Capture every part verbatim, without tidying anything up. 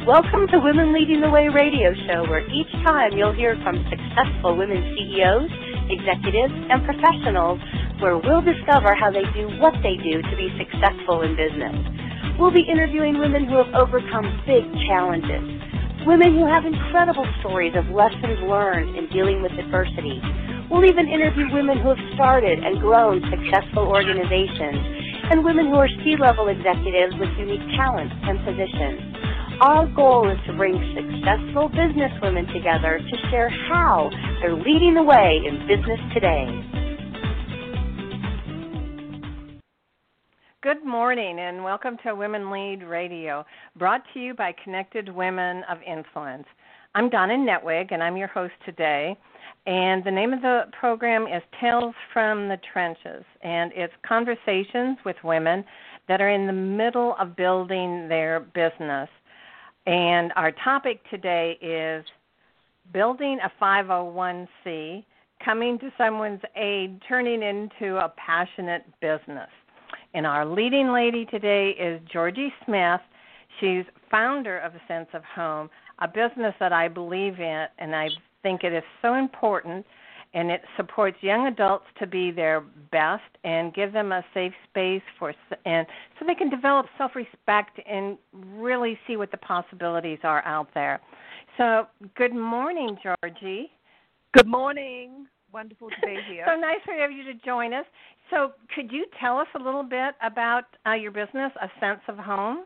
Welcome to Women Leading the Way radio show, where each time you'll hear from successful women C E Os, executives, and professionals, where we'll discover how they do what they do to be successful in business. We'll be interviewing women who have overcome big challenges, women who have incredible stories of lessons learned in dealing with adversity. We'll even interview women who have started and grown successful organizations, and women who are C-level executives with unique talents and positions. Our goal is to bring successful businesswomen together to share how they're leading the way in business today. Good morning and welcome to Women Lead Radio, brought to you by Connected Women of Influence. I'm Donna Netwig and I'm your host today. And the name of the program is Tales from the Trenches, and it's conversations with women that are in the middle of building their business. And our topic today is building a five oh one c, coming to someone's aid, turning into a passionate business. And our leading lady today is Georgie Smith. She's founder of A Sense of Home, a business that I believe in, and I think it is so important, and it supports young adults to be their best and give them a safe space for and so they can develop self-respect and really see what the possibilities are out there. So, good morning, Georgie. Good morning. Wonderful to be here. So nice for you to join us. So, could you tell us a little bit about uh, your business, A Sense of Home?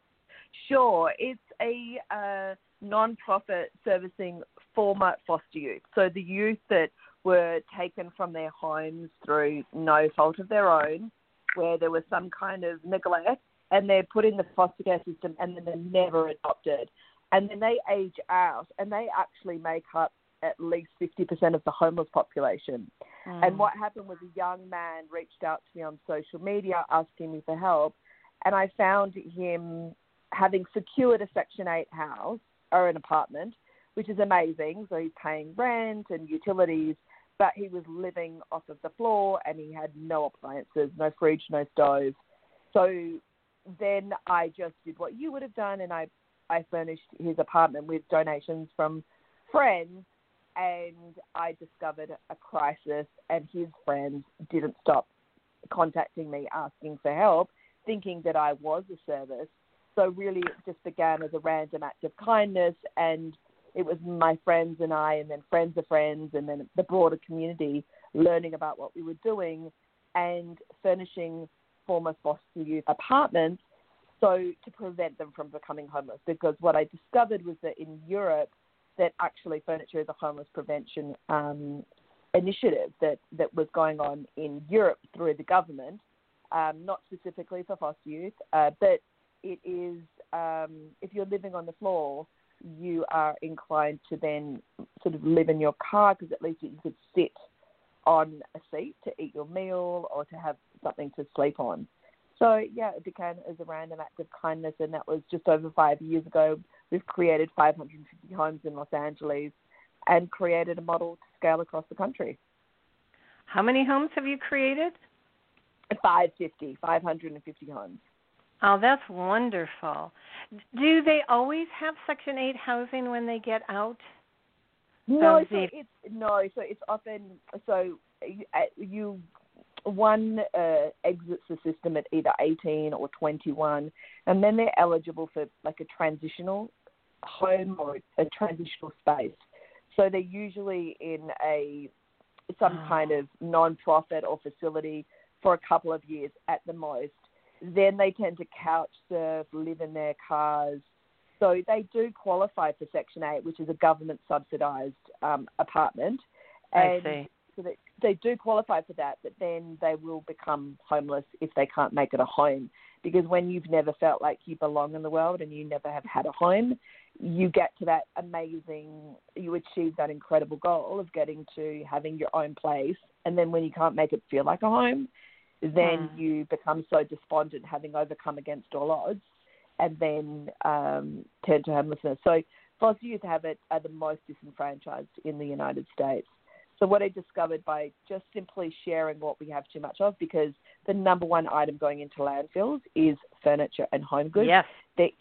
Sure. It's a uh, non-profit servicing former foster youth. So the youth that were taken from their homes through no fault of their own, where there was some kind of neglect, and they're put in the foster care system and then they're never adopted. And then they age out, and they actually make up at least fifty percent of the homeless population. Mm. And what happened was a young man reached out to me on social media asking me for help, and I found him having secured a Section eight house or an apartment, which is amazing. So he's paying rent and utilities, but he was living off of the floor and he had no appliances, no fridge, no stove. So then I just did what you would have done, and I, I furnished his apartment with donations from friends, and I discovered a crisis, and his friends didn't stop contacting me asking for help, thinking that I was a service. So really it just began as a random act of kindness, and it was my friends and I, and then friends of friends, and then the broader community learning about what we were doing and furnishing former foster youth apartments so to prevent them from becoming homeless. Because what I discovered was that in Europe, that actually furniture is a homeless prevention um, initiative that, that was going on in Europe through the government, um, not specifically for foster youth, uh, but it is, um, if you're living on the floor, you are inclined to then sort of live in your car, because at least you could sit on a seat to eat your meal or to have something to sleep on. So, yeah, it began as a random act of kindness, and that was just over five years ago. We've created five hundred fifty homes in Los Angeles and created a model to scale across the country. How many homes have you created? five hundred fifty, five hundred fifty homes. Oh, that's wonderful. Do they always have Section eight housing when they get out? No, so it's no, so it's often so you one uh, exits the system at either eighteen or twenty-one, and then they're eligible for like a transitional home or a transitional space. So they're usually in a some oh. kind of non-profit or facility for a couple of years at the most. Then they tend to couch surf, live in their cars. So they do qualify for Section eight, which is a government-subsidised um, apartment. And I see. So they, they do qualify for that, but then they will become homeless if they can't make it a home. Because when you've never felt like you belong in the world and you never have had a home, you get to that amazing, you achieve that incredible goal of getting to having your own place. And then when you can't make it feel like a home, then hmm. you become so despondent, having overcome against all odds, and then um, turn to homelessness. So foster youth have it are the most disenfranchised in the United States. So what I discovered by just simply sharing what we have too much of, because the number one item going into landfills is furniture and home goods. Yes. There is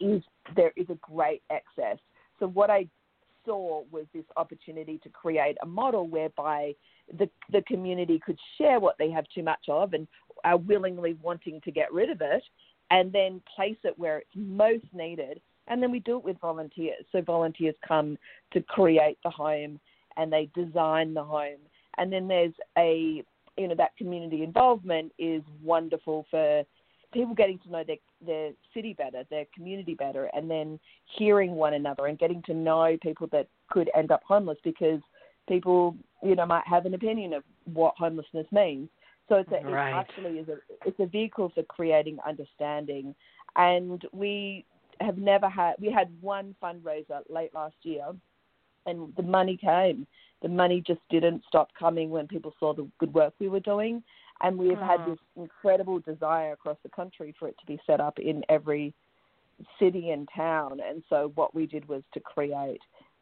there is a great excess. So what I saw was this opportunity to create a model whereby the the community could share what they have too much of and are willingly wanting to get rid of it, and then place it where it's most needed. And then we do it with volunteers. So volunteers come to create the home and they design the home. And then there's a, you know, that community involvement is wonderful for people getting to know their, their city better, their community better, and then hearing one another and getting to know people that could end up homeless, because people, you know, might have an opinion of what homelessness means. So it's, a, right. it actually is a, it's a vehicle for creating understanding. And we have never had, we had one fundraiser late last year, and the money came. The money just didn't stop coming when people saw the good work we were doing. And we've oh. had this incredible desire across the country for it to be set up in every city and town. And so what we did was to create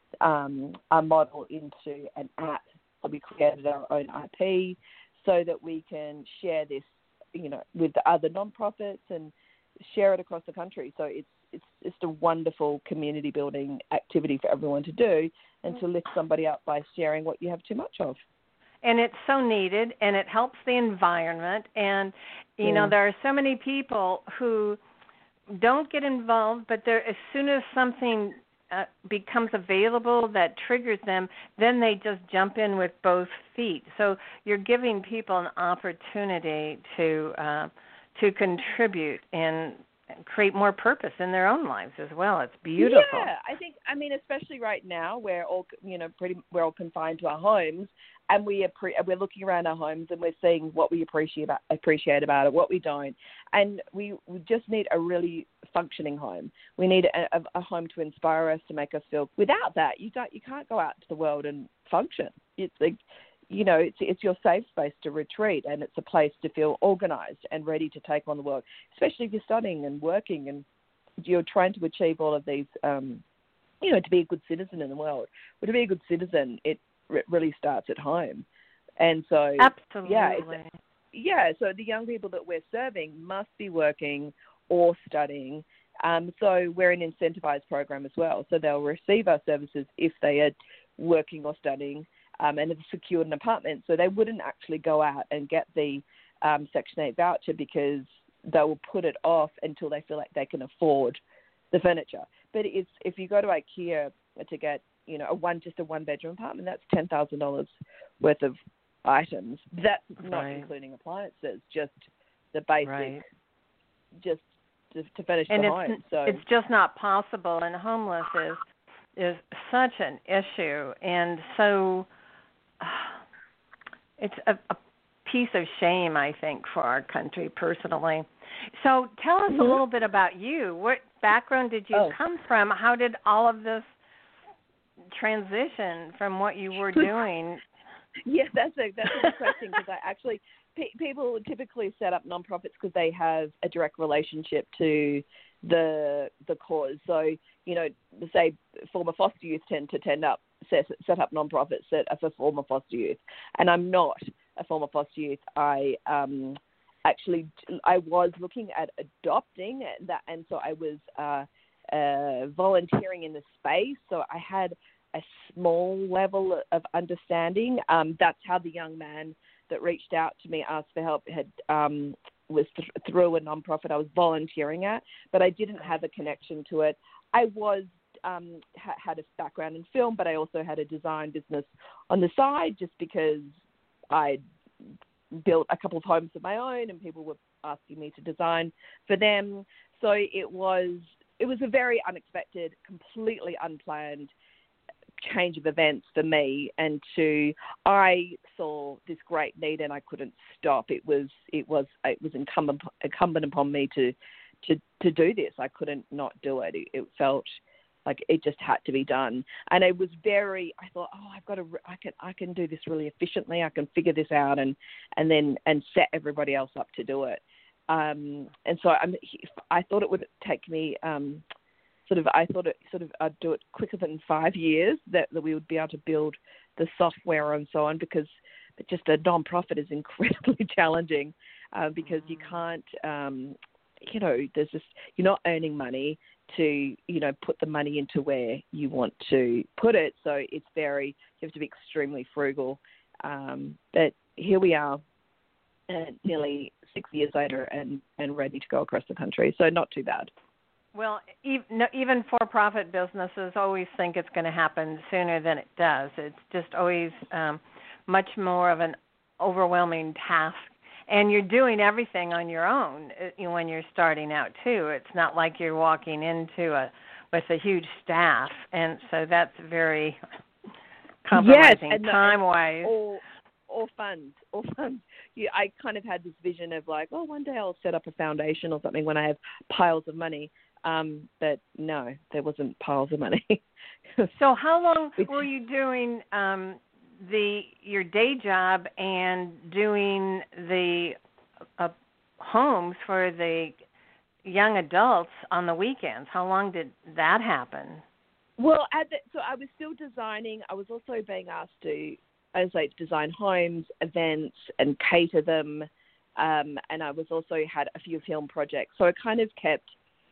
um, a model into an app. So we created our own I P so that we can share this, you know, with the other nonprofits and share it across the country. So it's it's just a wonderful community building activity for everyone to do, and to lift somebody up by sharing what you have too much of. And it's so needed, and it helps the environment. And, you yeah. know, there are so many people who don't get involved, but they're, as soon as something uh, becomes available that triggers them, then they just jump in with both feet. So you're giving people an opportunity to uh, to contribute and create more purpose in their own lives as well. It's beautiful. Yeah, I think, I mean, especially right now, we're all, you know, pretty, we're all confined to our homes, and we appre- we're looking around our homes and we're seeing what we appreciate about, appreciate about it, what we don't, and we, we just need a really functioning home. We need a, a home to inspire us, to make us feel. Without that, you don't, you can't go out to the world and function. It's like, you know, it's it's your safe space to retreat, and it's a place to feel organized and ready to take on the world, especially if you're studying and working and you're trying to achieve all of these, um, you know, to be a good citizen in the world. But to be a good citizen, it re- really starts at home. And so, Absolutely. yeah, it's, yeah, so the young people that we're serving must be working or studying. Um, so we're an incentivized program as well. So they'll receive our services if they are working or studying, Um, and have secured an apartment, so they wouldn't actually go out and get the um, Section eight voucher, because they will put it off until they feel like they can afford the furniture. But it's, if you go to IKEA to get, you know, a one just a one bedroom apartment, that's ten thousand dollars worth of items. That's not right. including appliances, just the basic, right. just to, to finish and the it's, home. So it's just not possible, and homeless is is such an issue, and so. It's a, a piece of shame, I think, for our country personally. So tell us mm-hmm. a little bit about you. What background did you oh. come from? How did all of this transition from what you were doing? Yeah, that's a, that's a good question, because I actually, pe- people typically set up nonprofits because they have a direct relationship to the the cause. So, you know, say former foster youth tend to tend up set, set up nonprofits that are for former foster youth, and I'm not a former foster youth. I um, actually I was looking at adopting that, and so I was uh, uh, volunteering in the space. So I had a small level of understanding. Um, that's how the young man that reached out to me, asked for help, had um, was th- through a nonprofit I was volunteering at, but I didn't have a connection to it. I was um, ha- had a background in film, but I also had a design business on the side, just because I built a couple of homes of my own, and people were asking me to design for them. So it was it was a very unexpected, completely unplanned change of events for me, and to I saw this great need and I couldn't stop. It was it was it was incumbent incumbent upon me to to to do this. I couldn't not do it. It, it felt like it just had to be done, and it was very. I thought, oh, I've got to. I can I can do this really efficiently. I can figure this out, and and then and set everybody else up to do it. Um, and so I'm, I thought it would take me. Um, Sort of, I thought it sort of I'd do it quicker than five years. That, that we would be able to build the software and so on, because just a non-profit is incredibly challenging, uh, because you can't, um, you know, there's just, you're not earning money to, you know, put the money into where you want to put it. So it's very, you have to be extremely frugal. Um, but here we are, uh, nearly six years later and, and ready to go across the country. So not too bad. Well, even for-profit businesses always think it's going to happen sooner than it does. It's just always um, much more of an overwhelming task. And you're doing everything on your own when you're starting out, too. It's not like you're walking into a with a huge staff. And so that's very compromising yes, time-wise. Or, or funds, or funds. Yeah, I kind of had this vision of like, oh, one day I'll set up a foundation or something when I have piles of money. Um, but no, there wasn't piles of money. So how long were you doing um, the your day job and doing the uh, homes for the young adults on the weekends? How long did that happen? Well, at the, so I was still designing. I was also being asked to, as I design homes, events, and cater them. Um, and I was also had a few film projects. So I kind of kept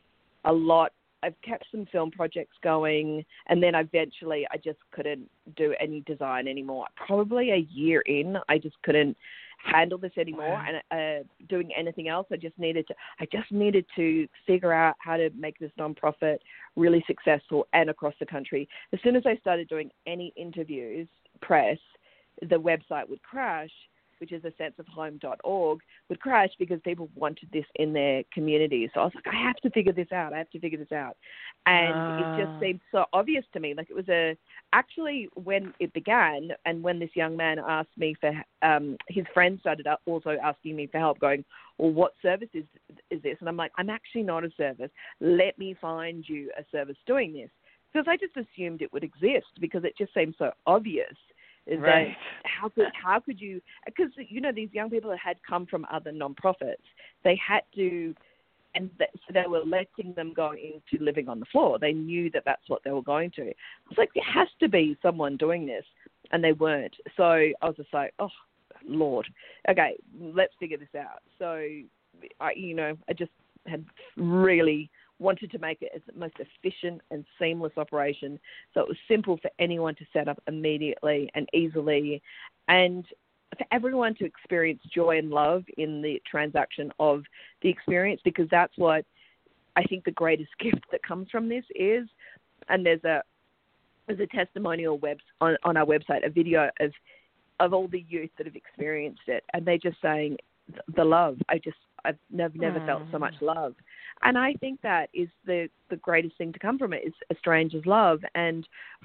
a lot. I've kept some film projects going, and then eventually I just couldn't do any design anymore. Probably a year in, I just couldn't handle this anymore, wow. and uh, doing anything else. I just needed to. I just needed to figure out how to make this nonprofit really successful and across the country. As soon as I started doing any interviews, press, the website would crash, which is a sense of home dot org, would crash because people wanted this in their community. So I was like, I have to figure this out. I have to figure this out. And uh. it just seemed so obvious to me. Like it was a, actually when it began and when this young man asked me for, um, his friend started also asking me for help going, well, what service is, is this? And I'm like, I'm actually not a service. Let me find you a service doing this. Because I just assumed it would exist because it just seemed so obvious. Is right. that how could how could you? Because you know these young people that had come from other nonprofits, they had to, and th- so they were letting them go into living on the floor. They knew that that's what they were going to. I was like, there has to be someone doing this, and they weren't. So I was just like, oh Lord, okay, let's figure this out. So I, you know, I just had really wanted to make it as the most efficient and seamless operation so it was simple for anyone to set up immediately and easily, and for everyone to experience joy and love in the transaction of the experience, because that's what I think the greatest gift that comes from this is. And there's a there's a testimonial web on, on our website, a video of of all the youth that have experienced it, and they're just saying the love. I just I've never never mm. felt so much love. And I think that is the, the greatest thing to come from it is a stranger's love. And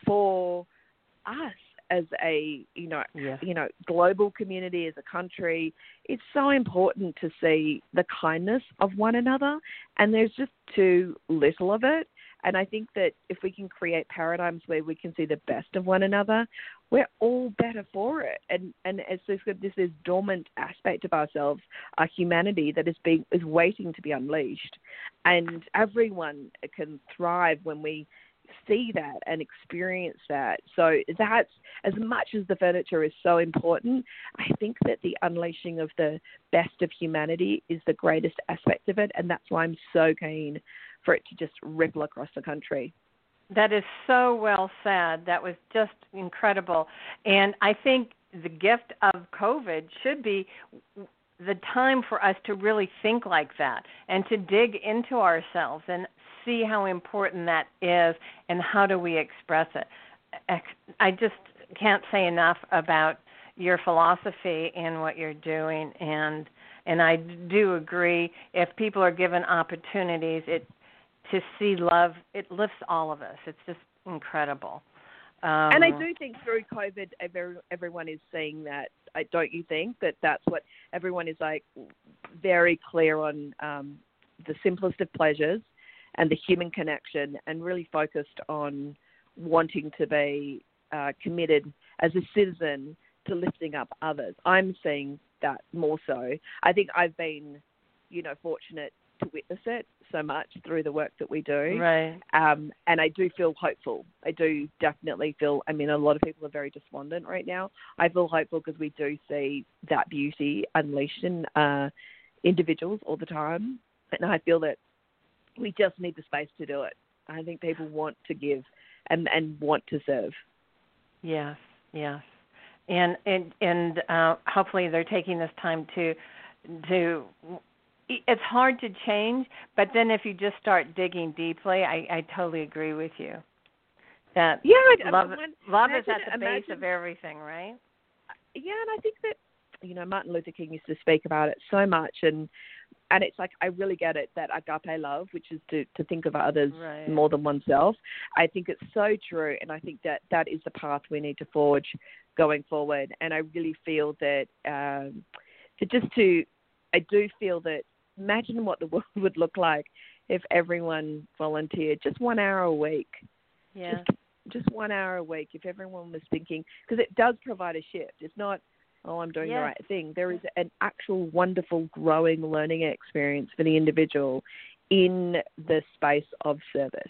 for us as a, you know, yeah. you know, global community, as a country, it's so important to see the kindness of one another. And there's just too little of it. And I think that if we can create paradigms where we can see the best of one another, we're all better for it. And and as this this is dormant aspect of ourselves, our humanity that is being is waiting to be unleashed, and everyone can thrive when we see that and experience that. So that's, as much as the furniture is so important, I think that the unleashing of the best of humanity is the greatest aspect of it, and that's why I'm so keen for it to just ripple across the country. That is so well said. That was just incredible. And I think the gift of COVID should be the time for us to really think like that and to dig into ourselves and see how important that is and how do we express it. I just can't say enough about your philosophy and what you're doing. And and I do agree, if people are given opportunities, it to see love, it lifts all of us. It's just incredible. Um, and I do think through COVID, every, everyone is seeing that. Don't you think that that's what everyone is like, very clear on um, the simplest of pleasures and the human connection, and really focused on wanting to be uh, committed as a citizen to lifting up others. I'm seeing that more so. I think I've been, you know, fortunate to witness it so much through the work that we do. Right. Um, and I do feel hopeful. I do definitely feel, I mean, a lot of people are very despondent right now. I feel hopeful because we do see that beauty unleashed in uh, individuals all the time. And I feel that we just need the space to do it. I think people want to give and, and want to serve. Yes, yes. And and, and uh, hopefully they're taking this time to to it's hard to change, but then if you just start digging deeply, I, I totally agree with you. That yeah, love, when, love is at the imagine, base of everything, right? Yeah, and I think that, you know, Martin Luther King used to speak about it so much, and and it's like, I really get it, that agape love, which is to, to think of others right. more than oneself. I think it's so true, and I think that that is the path we need to forge going forward. And I really feel that, um, to just to, I do feel that, imagine what the world would look like if everyone volunteered just one hour a week. Yeah. Just, just one hour a week, if everyone was thinking, because it does provide a shift. It's not, oh, I'm doing yes. the right thing. There is an actual wonderful growing learning experience for the individual in the space of service.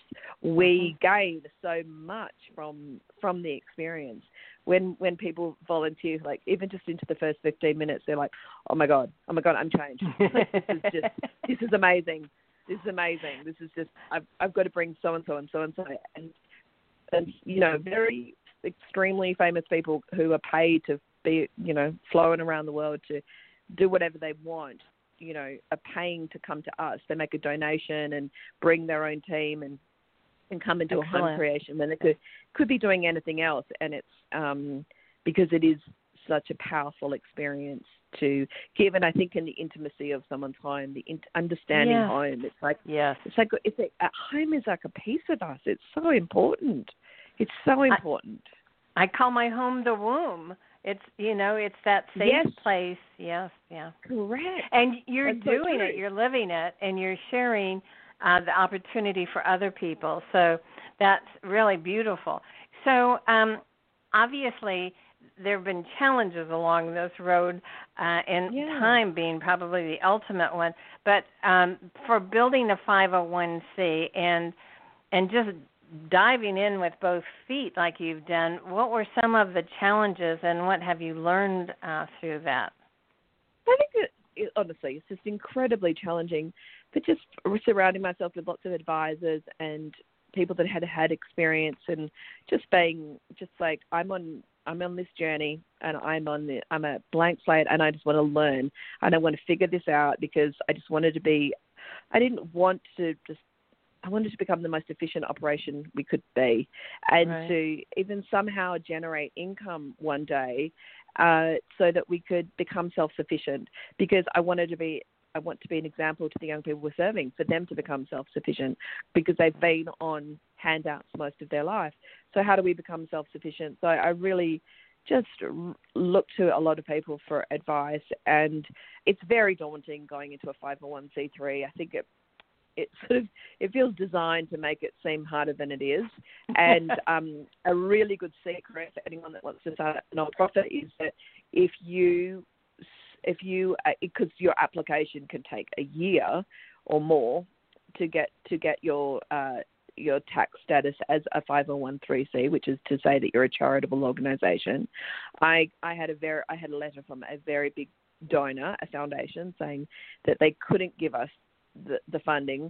We mm-hmm. gain so much from from the experience. When when people volunteer, like even just into the first fifteen minutes, they're like, oh my God, oh my God, I'm changed. Like, this is just, this is amazing. This is amazing. This is just, I've I've got to bring so-and-so and so-and-so. And, and, you know, very extremely famous people who are paid to be, you know, flowing around the world to do whatever they want, you know, are paying to come to us. They make a donation and bring their own team and, and come into Excellent. a home creation when they could, could be doing anything else. And it's um, because it is such a powerful experience to give. And I think in the intimacy of someone's home, the in- understanding yeah. home, it's like, yes. it's like, it's like, a home is like a piece of us. It's so important. It's so important. I, I call my home the womb. It's, you know, it's that safe yes. place. Yes, yeah. Correct. And you're That's doing so it, you're living it, and you're sharing uh, the opportunity for other people. So that's really beautiful. So um, obviously there have been challenges along this road, uh, and yeah. time being probably the ultimate one. But um, for building a five oh one c and and just diving in with both feet like you've done, what were some of the challenges and what have you learned uh, through that? I think that, it, honestly, it's just incredibly challenging, but just surrounding myself with lots of advisors and people that had had experience and just being just like, I'm on I'm on this journey and I'm on the, I'm a blank slate and I just want to learn and I want to figure this out because I just wanted to be, I didn't want to just, I wanted to become the most efficient operation we could be and right. to even somehow generate income one day uh, so that we could become self-sufficient because I wanted to be, I want to be an example to the young people we're serving for them to become self-sufficient because they've been on handouts most of their life. So how do we become self-sufficient? So I really just look to a lot of people for advice and it's very daunting going into a five oh one c three. I think it It sort of it feels designed to make it seem harder than it is. And um, a really good secret for anyone that wants to start a nonprofit is that if you if you because your application can take a year or more to get to get your uh, your tax status as a five oh one c, which is to say that you're a charitable organisation. I I had a very I had a letter from a very big donor, a foundation, saying that they couldn't give us The, the funding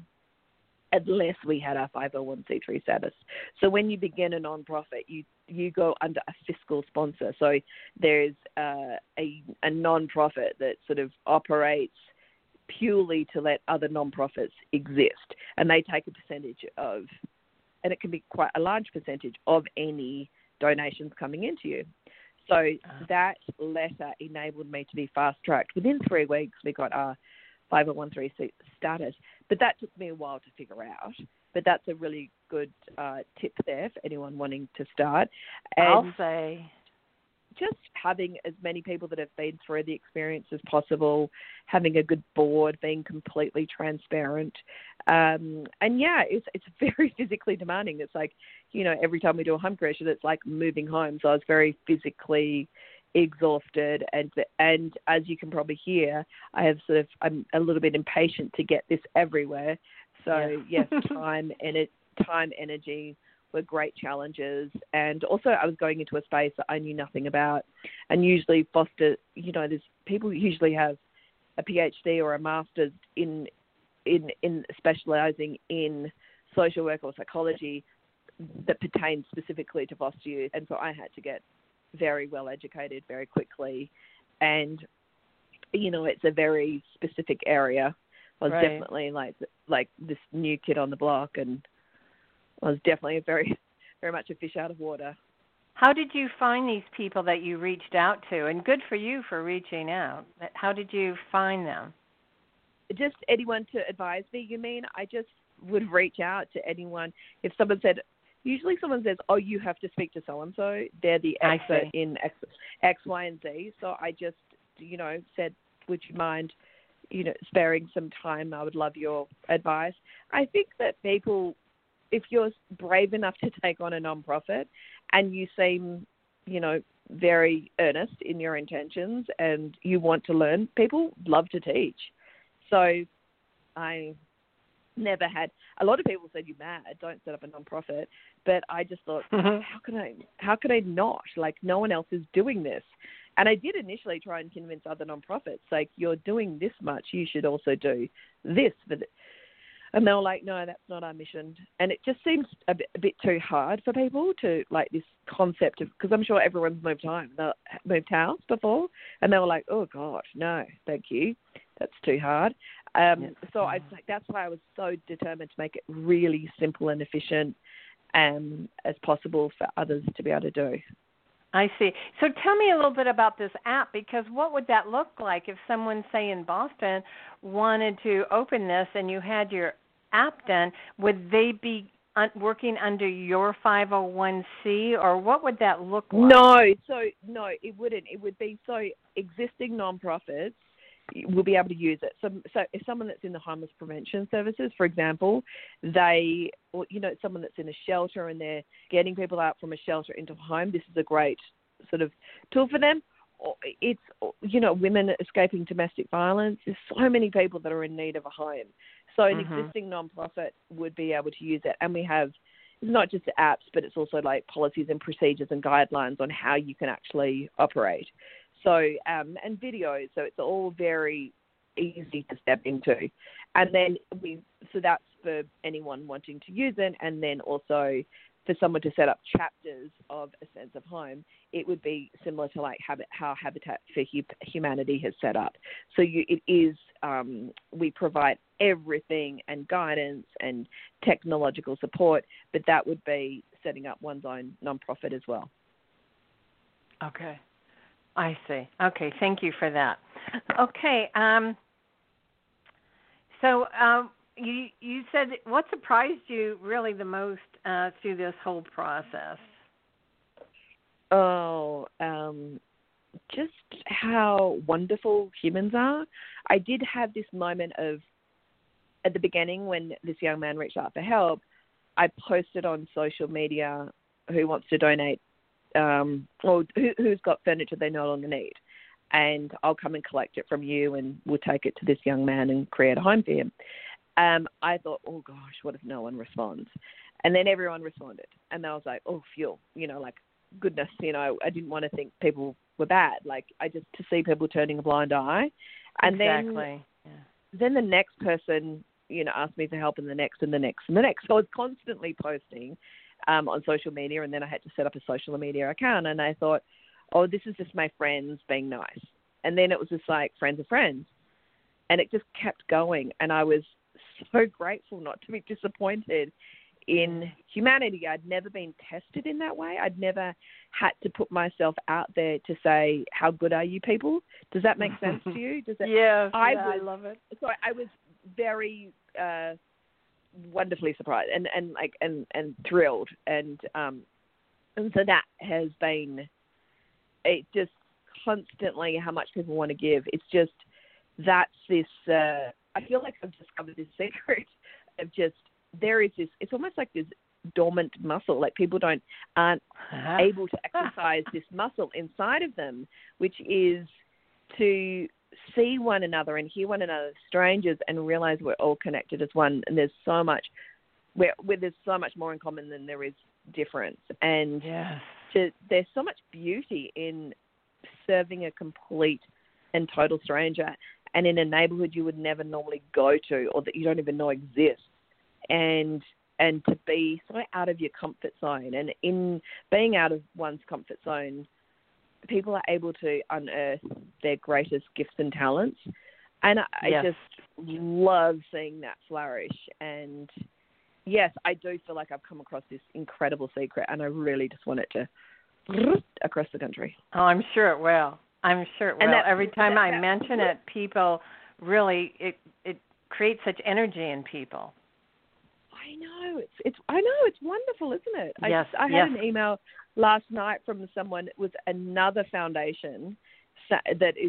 unless we had our five oh one c three status. So when you begin a nonprofit, you you go under a fiscal sponsor. So there's uh, a a nonprofit that sort of operates purely to let other nonprofits exist, and they take a percentage of, and it can be quite a large percentage of any donations coming into you. So that letter enabled me to be fast-tracked. Within three weeks, we got our five oh one c status, but that took me a while to figure out. But that's a really good uh, tip there for anyone wanting to start. And I'll say just having as many people that have been through the experience as possible, having a good board, being completely transparent. Um, and yeah, it's it's very physically demanding. It's like, you know, every time we do a home creation, it's like moving home. So I was very physically exhausted, and and as you can probably hear, I have sort of I'm a little bit impatient to get this everywhere. So yeah. yes, time and it time energy were great challenges, and also I was going into a space that I knew nothing about, and usually foster, you know, there's people usually have a PhD or a master's in in in specialising in social work or psychology that pertains specifically to foster youth. And so I had to get very well educated very quickly. And, you know, it's a very specific area. I was right. definitely like like this new kid on the block, and I was definitely a very, very much a fish out of water. How did you find these people that you reached out to? And good for you for reaching out. How did you find them? Just anyone to advise me, you mean? I just would reach out to anyone. If someone said, usually someone says, oh, you have to speak to so-and-so. They're the expert in X, X, Y, and Z. So I just, you know, said, would you mind, you know, sparing some time? I would love your advice. I think that people, if you're brave enough to take on a nonprofit and you seem, you know, very earnest in your intentions and you want to learn, people love to teach. So I never had, a lot of people said, you're mad, don't set up a nonprofit. But I just thought, mm-hmm. how can I, how can I not? Like, no one else is doing this. And I did initially try and convince other nonprofits, like, you're doing this much, you should also do this. For the, and they were like, no, that's not our mission. And it just seems a bit, a bit too hard for people to, like, this concept of, because I'm sure everyone's moved home, moved house before, and they were like, oh, God, no, thank you. That's too hard. Um, yes. So I like that's why I was so determined to make it really simple and efficient um, as possible for others to be able to do. I see. So tell me a little bit about this app, because what would that look like if someone, say, in Boston wanted to open this and you had your app done? Would they be un- working under your five oh one c, or what would that look like? No, so no, it wouldn't. It would be so existing nonprofits will be able to use it. So, so if someone that's in the homeless prevention services, for example, they, or, you know, someone that's in a shelter and they're getting people out from a shelter into a home, this is a great sort of tool for them. It's, you know, women escaping domestic violence. There's so many people that are in need of a home. So an mm-hmm. existing nonprofit would be able to use it. And we have, it's not just the apps, but it's also like policies and procedures and guidelines on how you can actually operate. So, um, and videos, so it's all very easy to step into. And then we, so that's for anyone wanting to use it. And then also for someone to set up chapters of a sense of home, it would be similar to like habit, how Habitat for Humanity has set up. So you, it is, um, we provide everything and guidance and technological support, but that would be setting up one's own nonprofit as well. Okay. I see. Okay, thank you for that. Okay, um, so um, you you said, what surprised you really the most uh, through this whole process? Oh, um, just how wonderful humans are. I did have this moment of, at the beginning when this young man reached out for help, I posted on social media who wants to donate Um, or who, who's got furniture they no longer need, and I'll come and collect it from you, and we'll take it to this young man and create a home for him. Um, I thought, oh gosh, what if no one responds? And then everyone responded, and I was like, oh, phew, you know, like, goodness, you know, I didn't want to think people were bad. Like, I just to see people turning a blind eye, and exactly. then yeah. then the next person, you know, asked me for help, and the next, and the next, and the next. So I was constantly posting Um, on social media, and then I had to set up a social media account, and I thought, oh, this is just my friends being nice. And then it was just like friends of friends, and it just kept going, and I was so grateful not to be disappointed in humanity. I'd never been tested in that way. I'd never had to put myself out there to say, how good are you people? Does that make sense to you? Does it? Yes, I, yeah, was, I love it. So I was very uh, wonderfully surprised and, and like and, and thrilled, and um, and so that has been it. Just constantly how much people want to give. It's just that's this. Uh, I feel like I've discovered this secret of just there is this. It's almost like this dormant muscle. Like people don't aren't uh-huh. able to exercise this muscle inside of them, which is to see one another and hear one another, strangers, and realize we're all connected as one. And there's so much, where, where there's so much more in common than there is difference. And yes. to, there's so much beauty in serving a complete and total stranger. and in a neighborhood you would never normally go to or that you don't even know exists. And and to be so out of your comfort zone. And in being out of one's comfort zone, people are able to unearth their greatest gifts and talents. And I, yes. I just love seeing that flourish. And yes, I do feel like I've come across this incredible secret, and I really just want it to across the country. Oh, I'm sure it will. I'm sure it will. That, Every time that, I that, mention it, people really, it, it creates such energy in people. I know. It's, it's, I know. It's wonderful, isn't it? Yes. I, I had yes. an email last night from someone with another foundation that is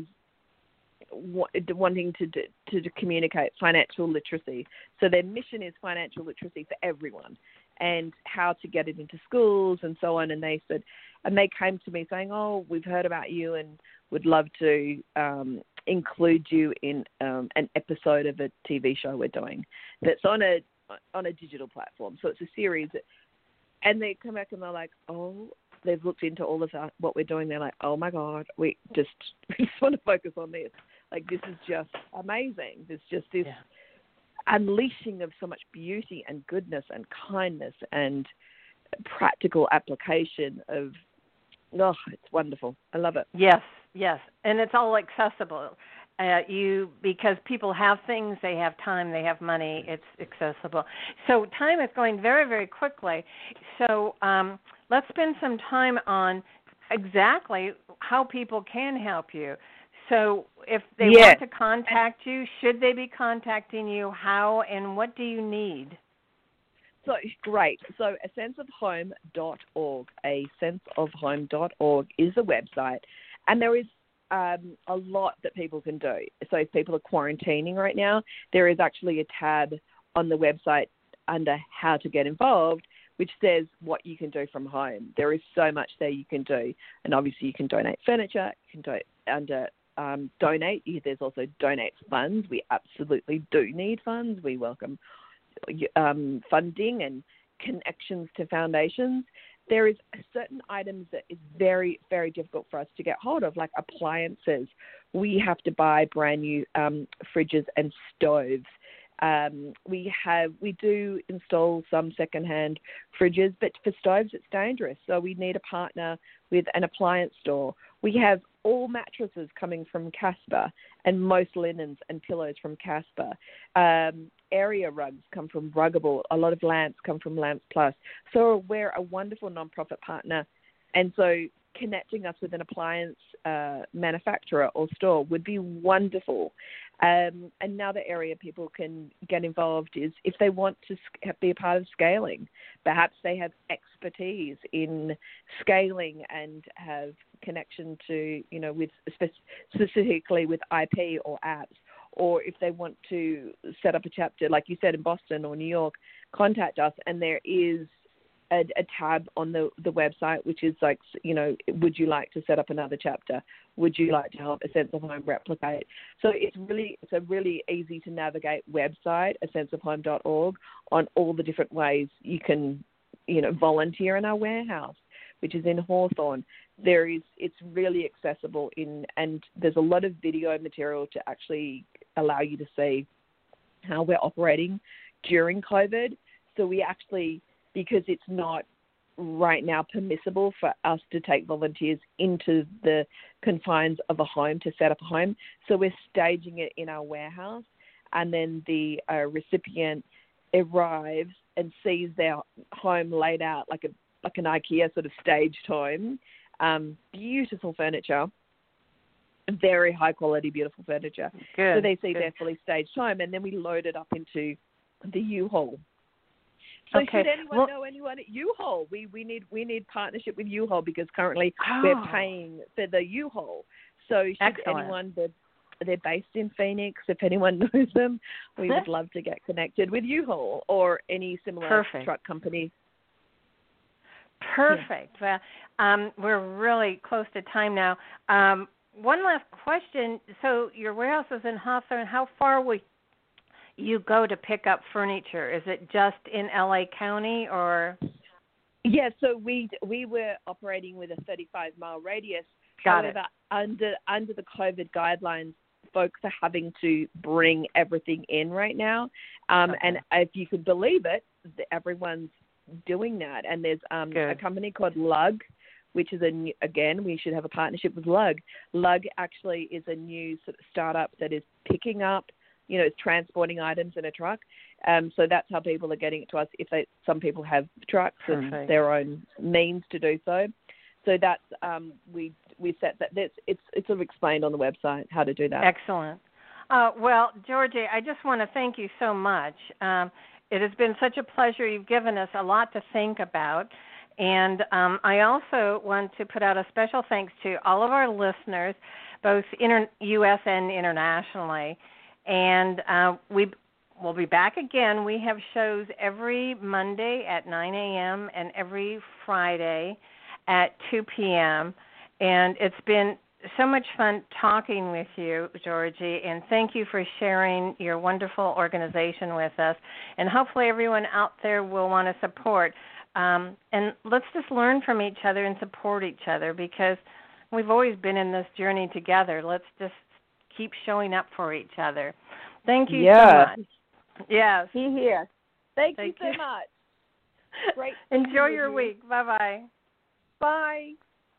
wanting to, to to communicate financial literacy. So their mission is financial literacy for everyone, and how to get it into schools and so on. And they said, and they came to me saying, "Oh, we've heard about you and would love to um, include you in um, an episode of a T V show we're doing that's on a on a digital platform." So it's a series. And they come back and they're like, "Oh." They've looked into all of that, what we're doing. They're like, "Oh my God, we just, we just want to focus on this. Like, this is just amazing. There's just this yeah. unleashing of so much beauty and goodness and kindness and practical application of, oh, it's wonderful. I love it." Yes, yes. And it's all accessible. Uh, you because people have things, they have time, they have money, it's accessible. So time is going very, very quickly. So um, let's spend some time on exactly how people can help you. So if they yes. want to contact you, should they be contacting you? How and what do you need? So great. So a sense of home dot org, a sense of home dot org is a website, and there is Um, a lot that people can do. So if people are quarantining right now, there is actually a tab on the website under how to get involved, which says what you can do from home. There is so much there you can do. And obviously you can donate furniture, you can do under um, donate. There's also donate funds. We absolutely do need funds. We welcome um, funding and connections to foundations. There is certain items that is very, very difficult for us to get hold of, like appliances. We have to buy brand new um, fridges and stoves. Um, we have, we do install some secondhand fridges, but for stoves it's dangerous. So we need a partner with an appliance store. We have all mattresses coming from Casper, and most linens and pillows from Casper. Um, area rugs come from Ruggable. A lot of lamps come from Lamps Plus. So we're a wonderful nonprofit partner, and so connecting us with an appliance uh, manufacturer or store would be wonderful. Um, another area people can get involved is if they want to be a part of scaling. Perhaps they have expertise in scaling and have connection to, you know, with specifically with I P or apps. Or if they want to set up a chapter, like you said, in Boston or New York, contact us, and there is A, a tab on the, the website, which is like, you know, would you like to set up another chapter? Would you like to help A Sense of Home replicate? So it's really, it's a really easy to navigate website, a sense of home dot org, on all the different ways you can, you know, volunteer in our warehouse, which is in Hawthorne. There is, it's really accessible in, and there's a lot of video material to actually allow you to see how we're operating during COVID. So we actually, because it's not right now permissible for us to take volunteers into the confines of a home to set up a home. So we're staging it in our warehouse, and then the uh, recipient arrives and sees their home laid out like a like an IKEA sort of staged home. Um, beautiful furniture, very high quality, beautiful furniture. Good, so they see good. their fully staged home, and then we load it up into the U-Haul. So okay. should anyone well, know anyone at U-Haul? We we need we need partnership with U-Haul, because currently oh. we're paying for the U-Haul. So should Excellent. anyone, they're, they're based in Phoenix, if anyone knows them, we would love to get connected with U-Haul or any similar Perfect. truck company. Perfect. Yeah. Well, um, we're really close to time now. Um, one last question. So your warehouse is in Hawthorne. How far will you go to pick up furniture? Is it just in L A County, or? Yeah, so we we were operating with a thirty-five mile radius. Got However, it. under under the COVID guidelines, folks are having to bring everything in right now. Um, okay. And if you could believe it, everyone's doing that. And there's um, a company called Lug, which is, a new, again, we should have a partnership with Lug. Lug actually is a new sort of startup that is picking up, you know, it's transporting items in a truck. Um, so that's how people are getting it to us if they, some people have trucks Perfect. and their own means to do so. So that's, um, we we set that, that's, it's, it's sort of explained on the website how to do that. Excellent. Uh, well, Georgie, I just want to thank you so much. Um, it has been such a pleasure. You've given us a lot to think about. And um, I also want to put out a special thanks to all of our listeners, both inter- U S and internationally. And uh, we will be back again. We have shows every Monday at nine a.m. and every Friday at two p.m. And it's been so much fun talking with you, Georgie, and thank you for sharing your wonderful organization with us. And hopefully everyone out there will want to support. Um, and let's just learn from each other and support each other, because we've always been in this journey together. Let's just keep showing up for each other. Thank you yeah. so much. Yes. Be here. Thank, Thank you so you. much. Great. Enjoy your week. Bye-bye. Bye.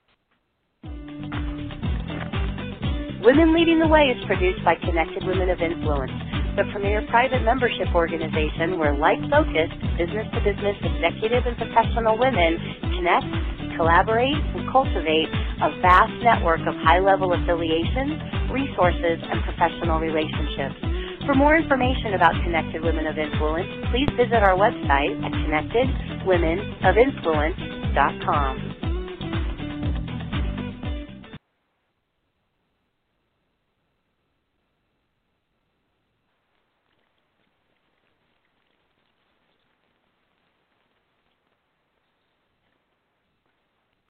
Women Leading the Way is produced by Connected Women of Influence, the premier private membership organization where like-focused, business-to-business executive and professional women connect, collaborate, and cultivate a vast network of high-level affiliations, resources, and professional relationships. For more information about Connected Women of Influence, please visit our website at connected women of influence dot com.